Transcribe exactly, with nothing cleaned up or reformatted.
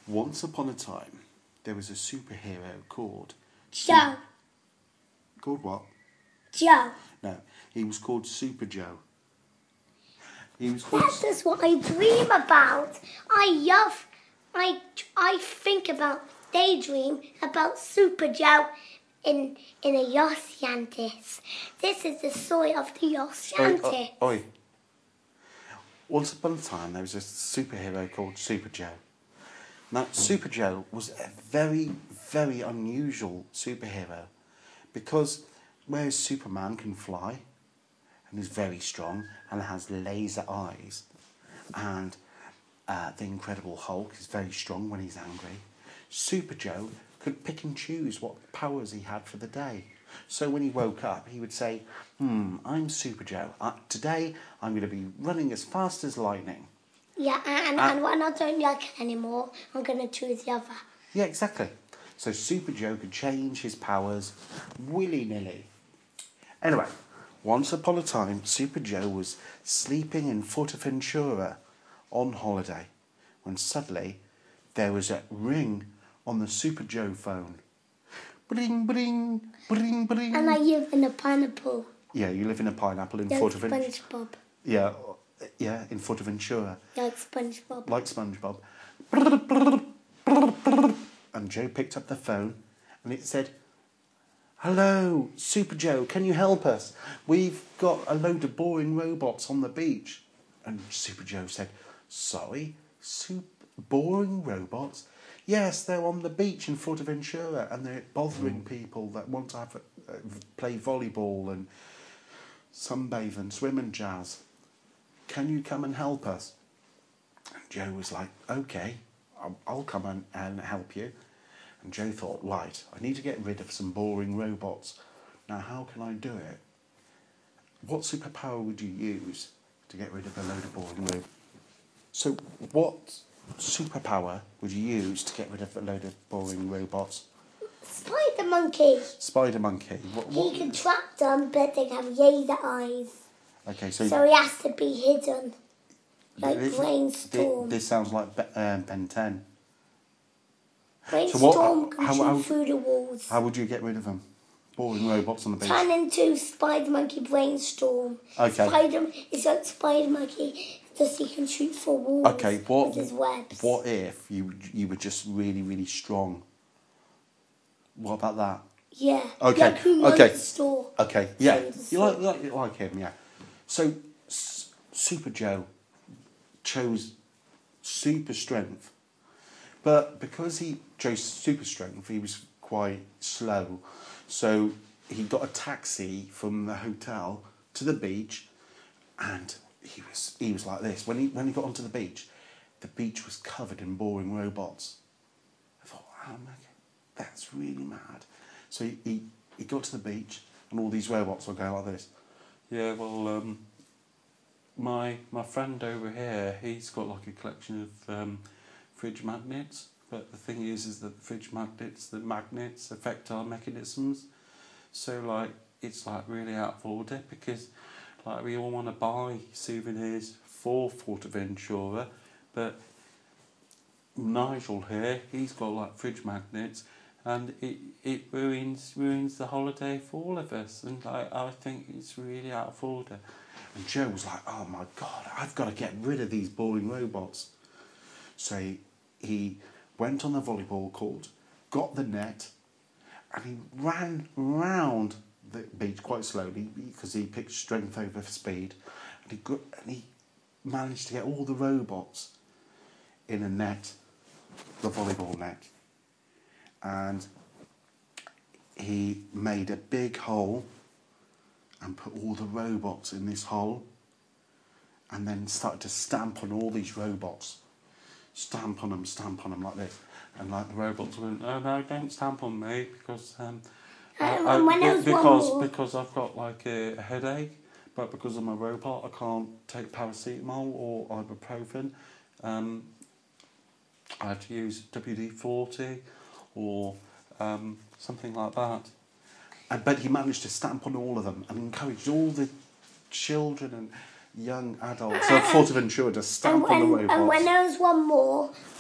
Once upon a time, there was a superhero called... Joe. Called what? Joe. No, he was called Super Joe. He was called... That is what I dream about. I love, I, I think about, daydream about Super Joe in in a Los Angeles. This is the story of the Los Angeles. Oi, oi. Once upon a time, there was a superhero called Super Joe. Now, Super Joe was a very, very unusual superhero because whereas Superman can fly and is very strong and has laser eyes, and uh, the Incredible Hulk is very strong when he's angry, Super Joe could pick and choose what powers he had for the day. So when he woke up, he would say, hmm, I'm Super Joe. Uh, today, I'm going to be running as fast as lightning. Yeah, and, Uh, and when I don't like it anymore, I'm going to choose the other. Yeah, exactly. So Super Joe could change his powers willy-nilly. Anyway, once upon a time, Super Joe was sleeping in Fuerteventura on holiday when suddenly there was a ring on the Super Joe phone. Bring, bring, bring, bring. And I live in a pineapple. Yeah, you live in a pineapple in Like Fuerteventura. SpongeBob. Yeah, yeah, in Fuerteventura. Like SpongeBob. Like SpongeBob. And Joe picked up the phone and it said, hello, Super Joe, can you help us? We've got a load of boring robots on the beach. And Super Joe said, sorry, super boring robots? Yes, they're on the beach in Fuerteventura and they're bothering people that want to have a, uh, play volleyball and sunbathe and swim and jazz. Can you come and help us? And Joe was like, okay, I'll, I'll come and, and help you. And Joe thought, right, I need to get rid of some boring robots. Now, how can I do it? What superpower would you use to get rid of a load of boring robots? So, what superpower would you use to get rid of a load of boring robots? Spider Monkey. Spider Monkey. What, what? He can trap them, but they have laser eyes. Okay, so... So he has to be hidden. Like this, Brainstorm. This, this sounds like Be, um, Ben ten. Brainstorm So what, can how, shoot how, through the walls. How would you get rid of them? Boring robots on the beach. Turn into Spider Monkey Brainstorm. Okay. Spider, it's like Spider Monkey, just he can shoot through walls. Okay, what, with his webs. What if you you were just really, really strong? What about that? Yeah. Okay, Like who runs okay. the store. Okay, yeah. Runs the You like, store. like, you like him, yeah. So, S- Super Joe chose super strength. But because he chose super strength, he was quite slow. So he got a taxi from the hotel to the beach, and he was he was like this. When he when he got onto the beach, the beach was covered in boring robots. I thought, oh my God, that's really mad. So he, he, he got to the beach, and all these robots were going like this. Yeah, well, um, my my friend over here, he's got like a collection of um, fridge magnets. But the thing is, is that the fridge magnets, the magnets affect our mechanisms. So like, it's like really out of order because like we all want to buy souvenirs for Fuerteventura, but Nigel here, he's got like fridge magnets, and it it ruins ruins the holiday for all of us. And I I think it's really out of order. And Joe was like, oh my God, I've got to get rid of these boring robots. So he, he went on the volleyball court, got the net, and he ran round the beach quite slowly because he picked strength over speed, and he got, and he managed to get all the robots in a net, the volleyball net, and he made a big hole and put all the robots in this hole, and then started to stamp on all these robots. Stamp on them, stamp on them like this. And like the robots went, oh no, don't stamp on me because um, I, Um, I, when there was one because more- because I've got like a, a headache, but because I'm a robot, I can't take paracetamol or ibuprofen. Um, I had to use W D forty or um, something like that. And, but he managed to stamp on all of them and encouraged all the children and young adults of Fuerteventura to stamp and, on the and, robots. and when there was one more,